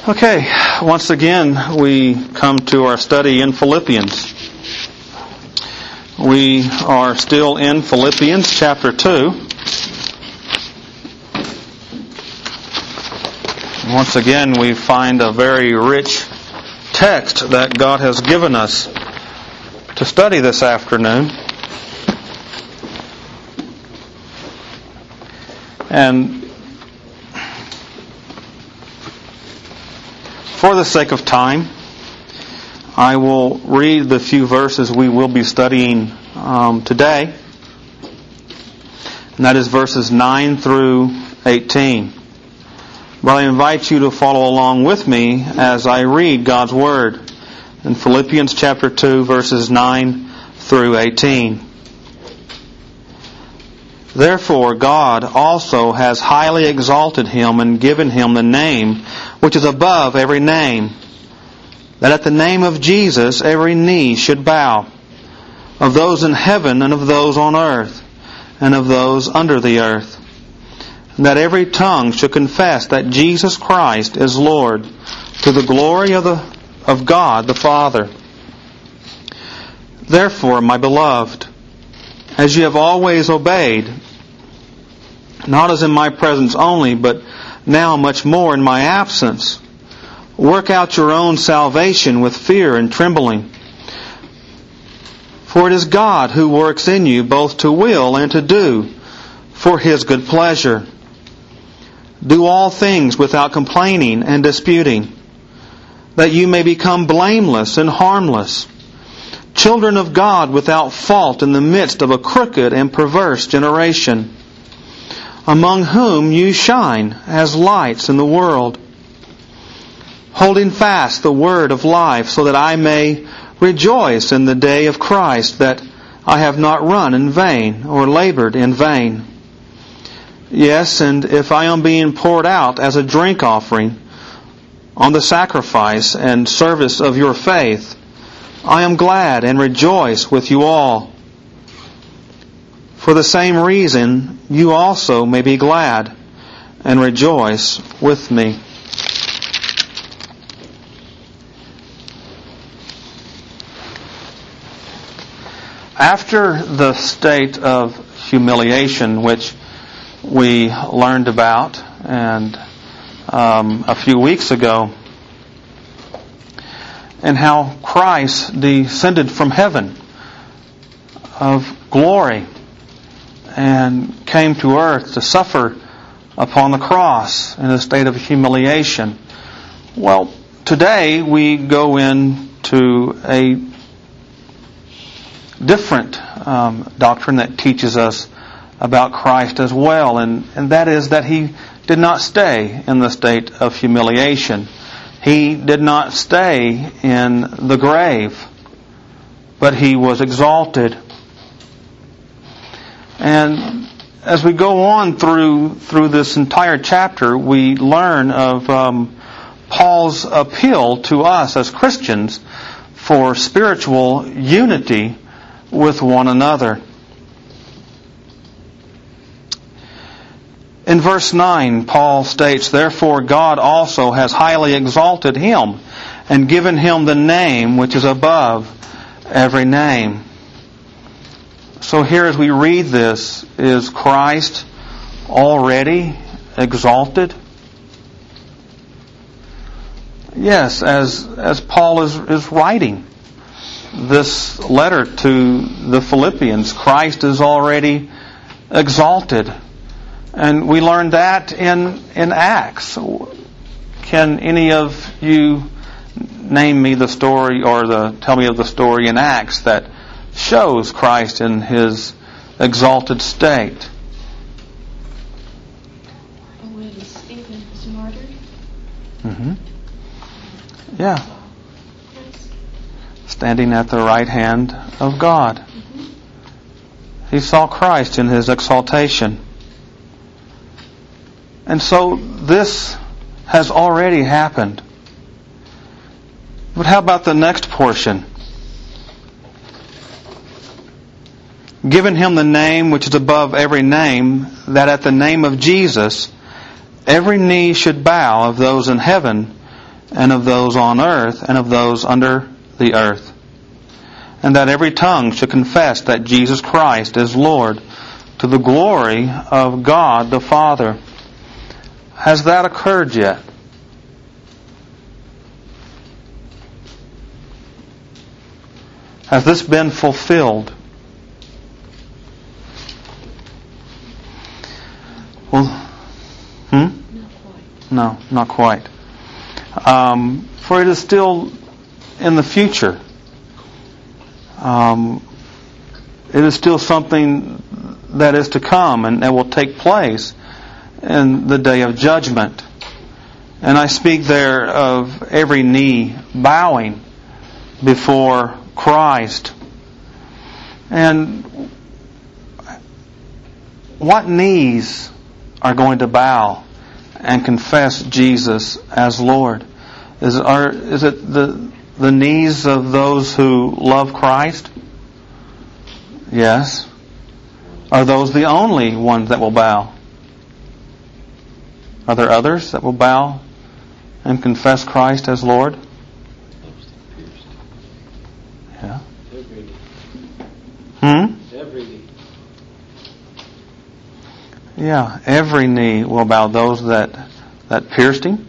Okay, once again we come to our study in Philippians. We are still in Philippians chapter 2. Once again we find a very rich text that God has given us to study this afternoon. And for the sake of time, I will read the few verses we will be studying today. And that is verses 9 through 18. But I invite you to follow along with me as I read God's Word in Philippians chapter 2, verses 9 through 18. Therefore God also has highly exalted him and given him the name which is above every name, that at the name of Jesus every knee should bow, of those in heaven and of those on earth and of those under the earth, and that every tongue should confess that Jesus Christ is Lord, to the glory of God the Father. Therefore, my beloved, as you have always obeyed, not as in my presence only, but now much more in my absence, work out your own salvation with fear and trembling. For it is God who works in you both to will and to do for His good pleasure. Do all things without complaining and disputing, that you may become blameless and harmless, children of God without fault in the midst of a crooked and perverse generation, among whom you shine as lights in the world, holding fast the word of life, so that I may rejoice in the day of Christ, that I have not run in vain or labored in vain. Yes, and if I am being poured out as a drink offering on the sacrifice and service of your faith, I am glad and rejoice with you all. For the same reason, you also may be glad and rejoice with me. After the state of humiliation, which we learned about and a few weeks ago, and how Christ descended from heaven of glory and came to earth to suffer upon the cross in a state of humiliation. Well, today we go into a different doctrine that teaches us about Christ as well, and that is that He did not stay in the state of humiliation. He did not stay in the grave, but He was exalted. And as we go on through this entire chapter, we learn of Paul's appeal to us as Christians for spiritual unity with one another. In verse 9, Paul states, Therefore God also has highly exalted him and given him the name which is above every name. So here as we read this, is Christ already exalted? Yes, as Paul is writing this letter to the Philippians, Christ is already exalted. And we learned that in Acts. Can any of you name me the story or tell me of the story in Acts that shows Christ in His exalted state? When Stephen was martyred. Mm-hmm. Yeah. Standing at the right hand of God. Mm-hmm. He saw Christ in His exaltation. And so this has already happened. But how about the next portion? Given him the name which is above every name, that at the name of Jesus every knee should bow, of those in heaven and of those on earth, and of those under the earth. And that every tongue should confess that Jesus Christ is Lord, to the glory of God the Father. Has that occurred yet? Has this been fulfilled? Well, Not quite. No, not quite. For it is still in the future. It is still something that is to come and that will take place in the day of judgment. And I speak there of every knee bowing before Christ. And what knees are going to bow and confess Jesus as Lord? Is it the knees of those who love Christ? Yes. Are those the only ones that will bow? Are there others that will bow and confess Christ as Lord? Yeah. Every knee. Yeah, every knee will bow. Those that pierced him,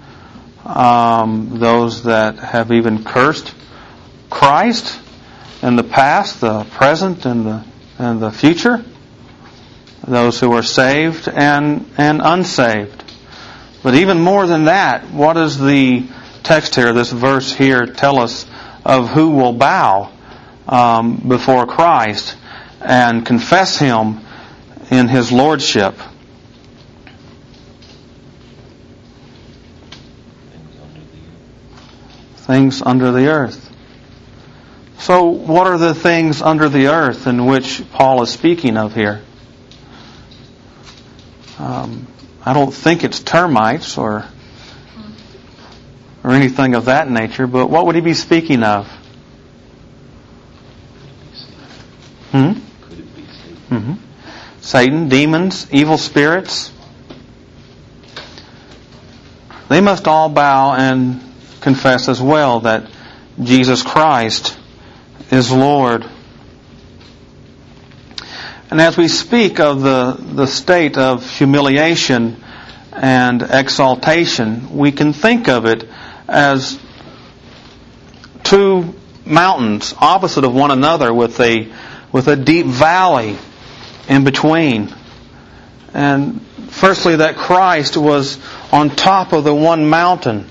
those that have even cursed Christ in the past, the present, and the future. Those who are saved and unsaved. But even more than that, what does the text here, this verse here, tell us of who will bow before Christ and confess Him in His Lordship? Things under the earth. So what are the things under the earth in which Paul is speaking of here? I don't think it's termites or anything of that nature, but what would he be speaking of? Could it be Satan? Mm-hmm. Satan, demons, evil spirits. They must all bow and confess as well that Jesus Christ is Lord. And as we speak of the state of humiliation and exaltation, we can think of it as two mountains opposite of one another with a deep valley in between. And firstly, that Christ was on top of the one mountain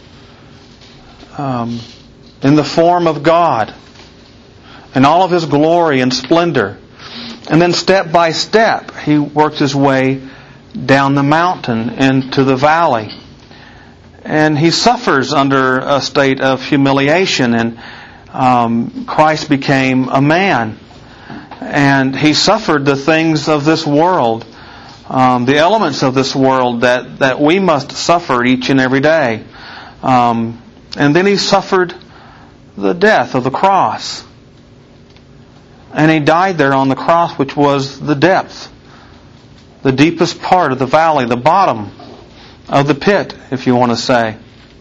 in the form of God in all of His glory and splendor. And then step by step, He worked His way down the mountain into the valley. And He suffers under a state of humiliation, and Christ became a man. And He suffered the things of this world, the elements of this world that we must suffer each and every day. And then He suffered the death of the cross. And He died there on the cross, which was the depth, the deepest part of the valley, the bottom of the pit, if you want to say.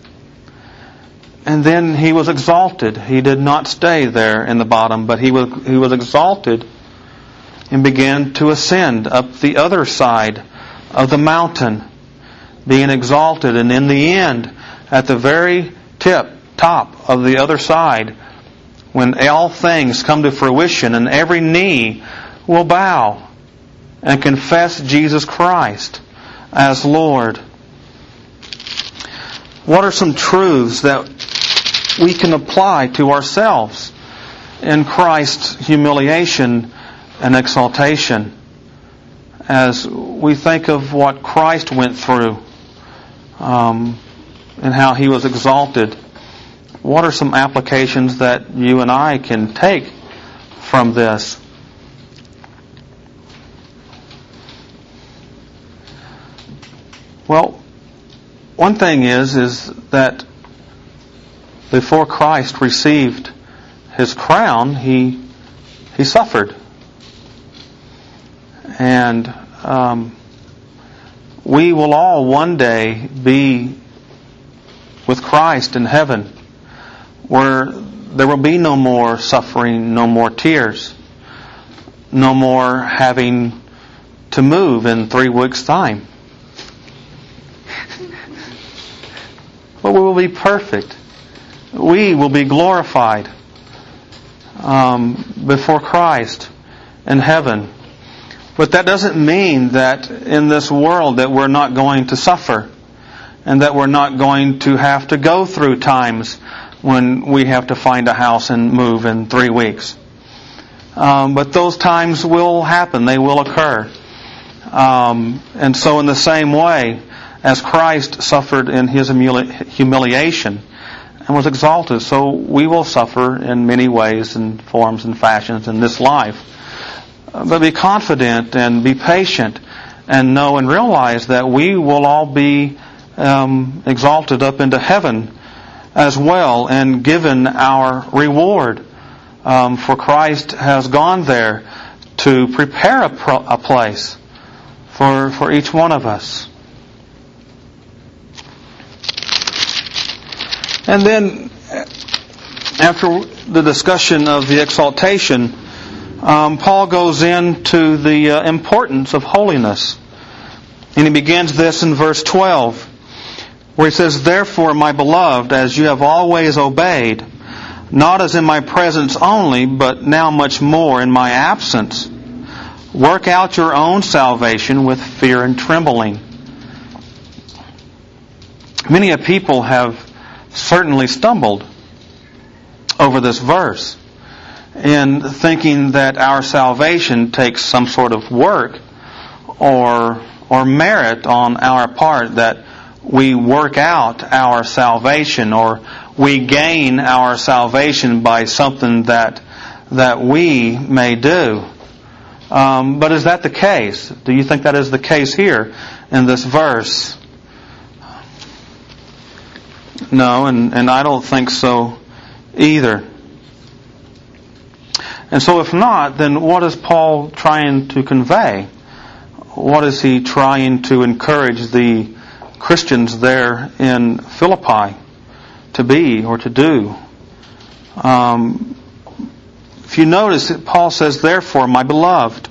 And then He was exalted. He did not stay there in the bottom, but He was exalted and began to ascend up the other side of the mountain, being exalted. And in the end, at the very top of the other side, when all things come to fruition and every knee will bow and confess Jesus Christ as Lord. What are some truths that we can apply to ourselves in Christ's humiliation and exaltation as we think of what Christ went through and how He was exalted? What are some applications that you and I can take from this? Well, one thing is that before Christ received His crown, He suffered. And we will all one day be with Christ in heaven, where there will be no more suffering, no more tears, no more having to move in 3 weeks' time. But we will be perfect. We will be glorified before Christ in heaven. But that doesn't mean that in this world that we're not going to suffer and that we're not going to have to go through times when we have to find a house and move in 3 weeks. But those times will happen. They will occur. And so in the same way as Christ suffered in His humiliation and was exalted, so we will suffer in many ways and forms and fashions in this life. But be confident and be patient and know and realize that we will all be exalted up into heaven as well and given our reward. For Christ has gone there to prepare a place for each one of us. And then, after the discussion of the exaltation, Paul goes into the importance of holiness. And he begins this in verse 12, where he says, "Therefore, my beloved, as you have always obeyed, not as in my presence only, but now much more in my absence, work out your own salvation with fear and trembling." Many a people have certainly stumbled over this verse in thinking that our salvation takes some sort of work or merit on our part, that we work out our salvation or we gain our salvation by something that we may do. But is that the case? Do you think that is the case here in this verse? No, and I don't think so either. And so if not, then what is Paul trying to convey? What is he trying to encourage the Christians there in Philippi to be or to do? If you notice, Paul says, "Therefore, my beloved,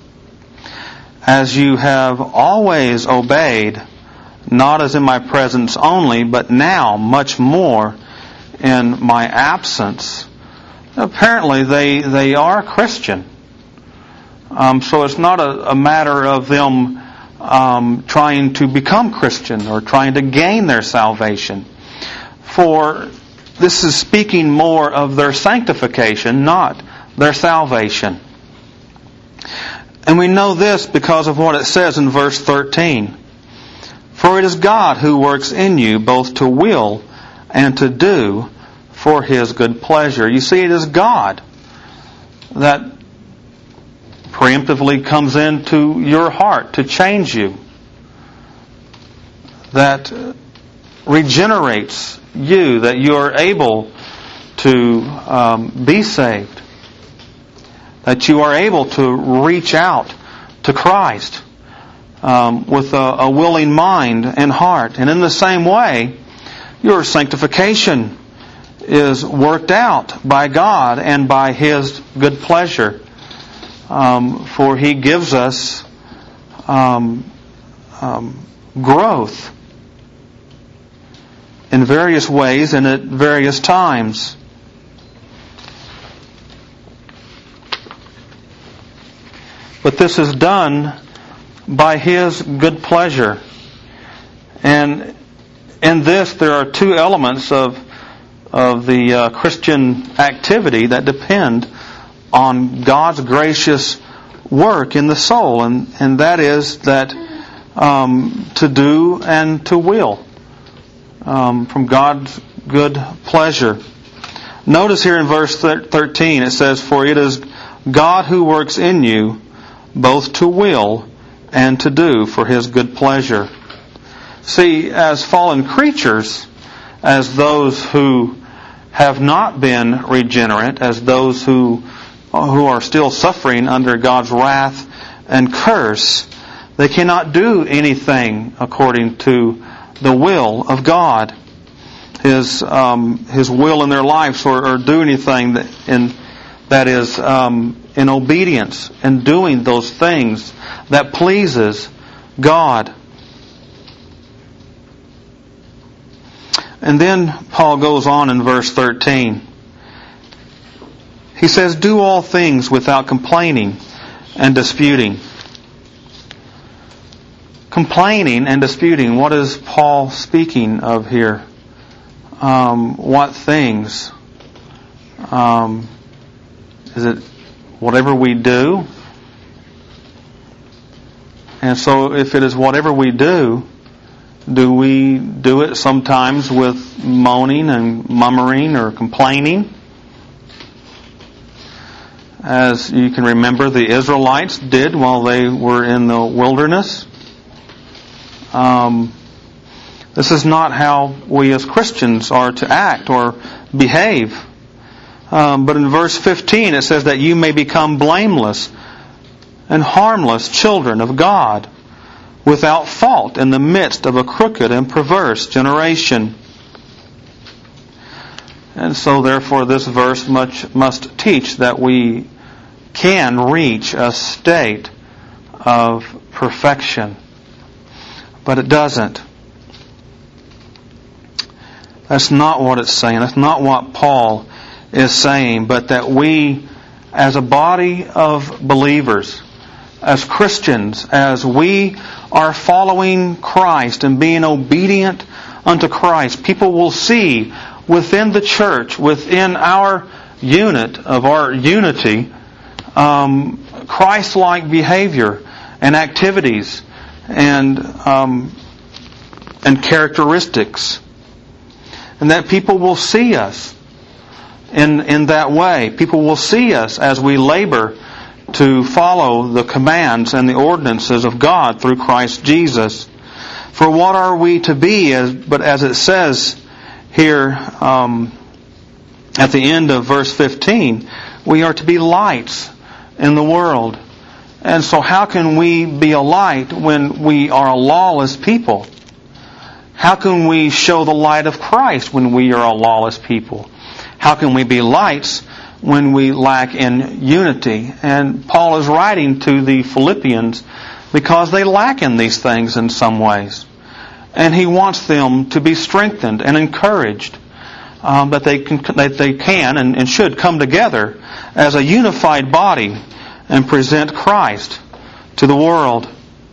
as you have always obeyed, not as in my presence only, but now much more in my absence." Apparently, they are Christian. So it's not a matter of them trying to become Christian or trying to gain their salvation. For this is speaking more of their sanctification, not their salvation. And we know this because of what it says in verse 13. "For it is God who works in you both to will and to do for His good pleasure." You see, it is God that preemptively comes into your heart to change you, that regenerates you, that you are able to be saved, that you are able to reach out to Christ with a willing mind and heart. And in the same way, your sanctification is worked out by God and by His good pleasure. For He gives us growth in various ways and at various times. But this is done by His good pleasure. And in this there are two elements of the Christian activity that depend on God's gracious work in the soul, and that is that to do and to will from God's good pleasure. Notice here in verse 13 it says, "For it is God who works in you both to will and to do for His good pleasure." See, as fallen creatures, as those who have not been regenerate, as those who are still suffering under God's wrath and curse, they cannot do anything according to the will of God. His will in their lives, or do anything that is in obedience and doing those things that pleases God. And then Paul goes on in verse 13. He says, "Do all things without complaining and disputing." Complaining and disputing, what is Paul speaking of here? What things? Is it whatever we do? And so if it is whatever we do we do it sometimes with moaning and murmuring or complaining? As you can remember, the Israelites did while they were in the wilderness. This is not how we as Christians are to act or behave. But in verse 15 it says that you may become blameless and harmless children of God, without fault in the midst of a crooked and perverse generation. And so therefore this verse must teach that we can reach a state of perfection. But it doesn't. That's not what it's saying. That's not what Paul is saying. But that we, as a body of believers, as Christians, as we are following Christ and being obedient unto Christ, people will see within the church, within our unit of our unity, Christ-like behavior and activities and characteristics, and that people will see us in that way. People will see us as we labor to follow the commands and the ordinances of God through Christ Jesus. For what are we to be? But as it says here at the end of verse 15, we are to be lights in the world. And so how can we be a light when we are a lawless people? How can we show the light of Christ when we are a lawless people? How can we be lights when we lack in unity? And Paul is writing to the Philippians because they lack in these things in some ways. And he wants them to be strengthened and encouraged that they can and should come together as a unified body and present Christ to the world.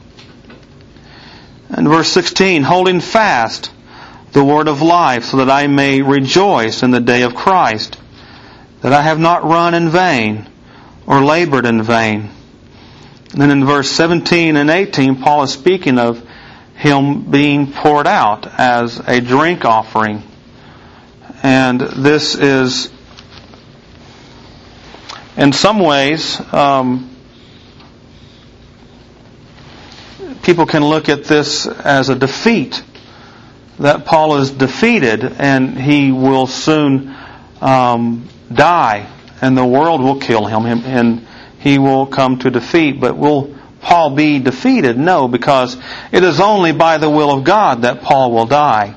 And verse 16, holding fast the word of life, so that I may rejoice in the day of Christ, that I have not run in vain or labored in vain. And then in verse 17 and 18, Paul is speaking of him being poured out as a drink offering. And this is, in some ways, people can look at this as a defeat, that Paul is defeated and he will soon die and the world will kill him and he will come to defeat. But will Paul be defeated? No, because it is only by the will of God that Paul will die.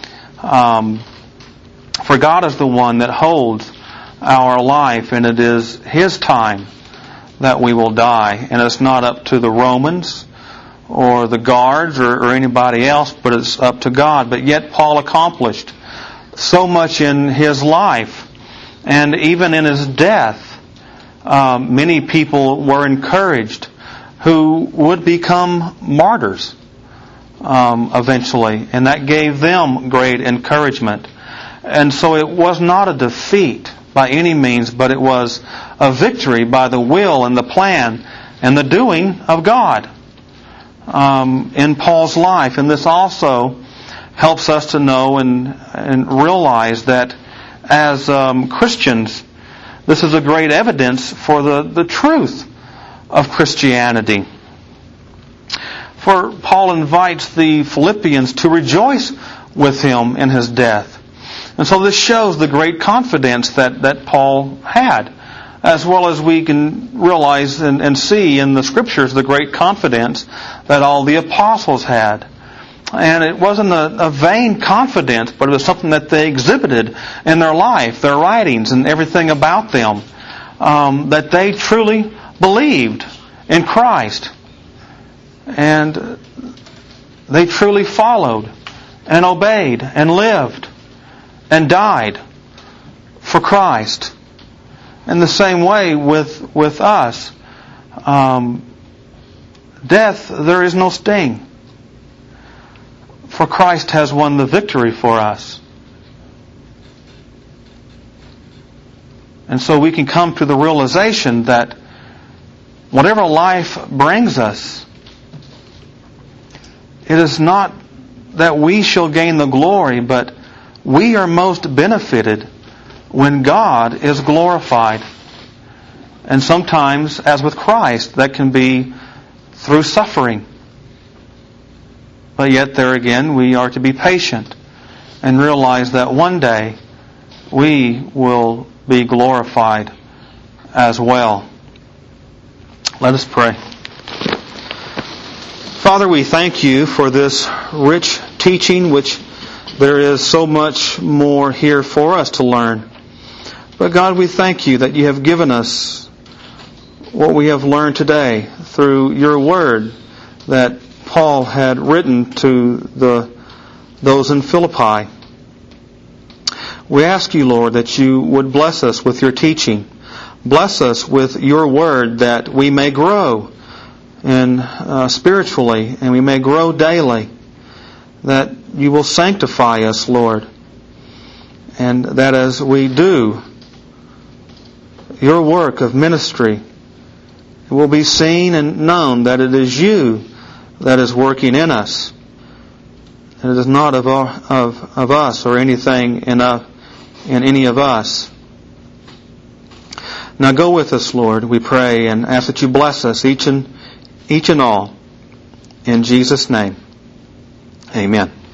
For God is the one that holds our life, and it is His time that we will die. And it's not up to the Romans or the guards or anybody else, but it's up to God. But yet Paul accomplished so much in his life, and even in his death, many people were encouraged who would become martyrs eventually, and that gave them great encouragement. And so it was not a defeat by any means, but it was a victory by the will and the plan and the doing of God in Paul's life. And this also helps us to know and realize that as Christians, this is a great evidence for the truth of Christianity. For Paul invites the Philippians to rejoice with him in his death. And so this shows the great confidence that Paul had, as well as we can realize and see in the Scriptures the great confidence that all the apostles had. and it wasn't a vain confidence, but it was something that they exhibited in their life, their writings, and everything about them, that they truly believed in Christ, and they truly followed and obeyed and lived and died for Christ. In the same way with us, death, there is no sting, for Christ has won the victory for us. And so we can come to the realization that whatever life brings us, it is not that we shall gain the glory, but we are most benefited when God is glorified. And sometimes, as with Christ, that can be through suffering. But yet there again, we are to be patient and realize that one day we will be glorified as well. Let us pray. Father, we thank You for this rich teaching, which there is so much more here for us to learn. But God, we thank You that You have given us what we have learned today through Your Word that Paul had written to those in Philippi. We ask You, Lord, that You would bless us with Your teaching. Bless us with Your Word that we may grow spiritually, and we may grow daily. That You will sanctify us, Lord, and that as we do Your work of ministry, it will be seen and known that it is You that is working in us. And it is not of us or anything in any of us. Now go with us, Lord, we pray, and ask that You bless us, each and all. In Jesus' name, amen.